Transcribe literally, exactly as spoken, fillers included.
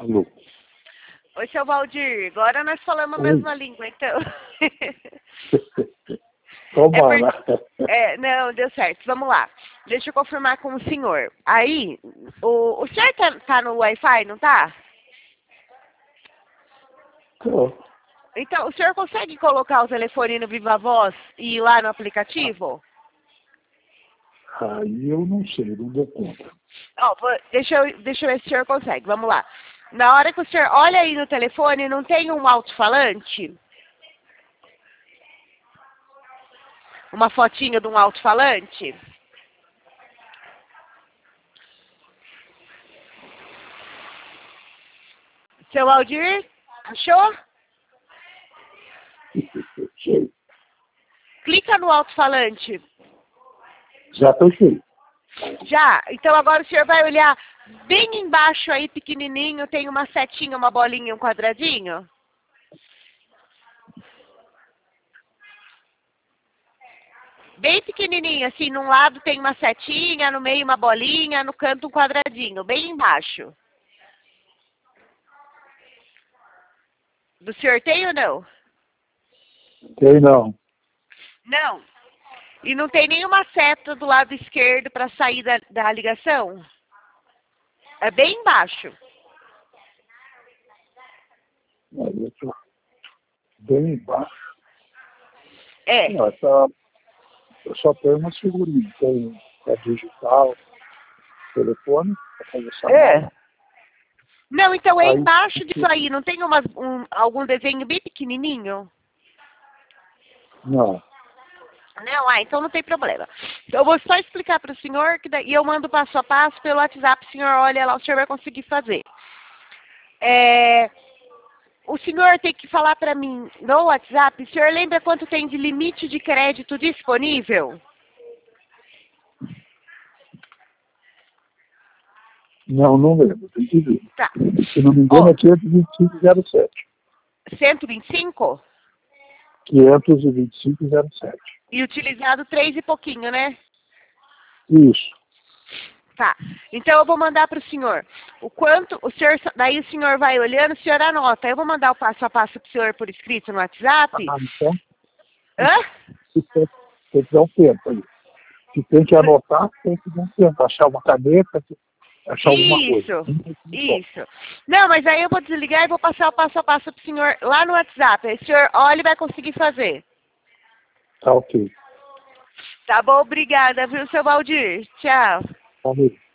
Alô. Oi, seu Valdir. Agora nós falamos a Oi. mesma língua, então. Toma, É né? porque... é, não, deu certo. Vamos lá. Deixa eu confirmar com o senhor. Aí, o, o senhor tá, tá no Wi-Fi, não tá? Tô. Então, o senhor consegue colocar o telefone no Viva Voz e ir lá no aplicativo? Aí eu não sei, não dou conta. Ó, vou- deixa, eu, deixa eu ver se o senhor consegue. Vamos lá. Na hora que o senhor olha aí no telefone, não tem um alto-falante? Uma fotinha de um alto-falante? Seu Aldir, achou? Sei. Clica no alto-falante. Já tô cheio. Já? Então agora o senhor vai olhar bem embaixo aí, pequenininho, tem uma setinha, uma bolinha, um quadradinho? Bem pequenininho, assim, num lado tem uma setinha, no meio uma bolinha, no canto um quadradinho, bem embaixo. Do senhor tem ou não? Tem não. Não. E não tem nenhuma seta do lado esquerdo para sair da, da ligação? É bem embaixo. Aí eu tô bem embaixo. É. Não, tá, eu só tenho uma figurinha. Tem a digital, telefone, pra fazer chamada. Não, então é Aí, embaixo disso aí. Não tem uma, um, algum desenho bem pequenininho? não. Não, ah, então não tem problema. Eu vou só explicar para o senhor que daí eu mando passo a passo pelo WhatsApp. O senhor olha lá, o senhor vai conseguir fazer. É, o senhor tem que falar para mim no WhatsApp. O senhor lembra quanto tem de limite de crédito disponível? Não, não lembro. Tem que ver. Tá. Se não me engano, Ó, é quinhentos e vinte e cinco zero sete. cento e vinte e cinco? quinhentos e vinte e cinco zero sete. E utilizado três e pouquinho, né? Isso. Tá. Então eu vou mandar para o senhor. O quanto, o senhor, daí o senhor vai olhando, o senhor anota. Eu vou mandar o passo a passo para o senhor por escrito no WhatsApp. Ah, então, Hã? se tem, tem que dar um tempo aí. Se tem que anotar, tem que dar um tempo. Achar uma caneta, achar alguma coisa. Isso, isso. Não, mas aí eu vou desligar e vou passar o passo a passo para o senhor lá no WhatsApp. Aí o senhor olha e vai conseguir fazer. Tá ok. Tá bom? Obrigada, viu, seu Valdir? Tchau. Valeu.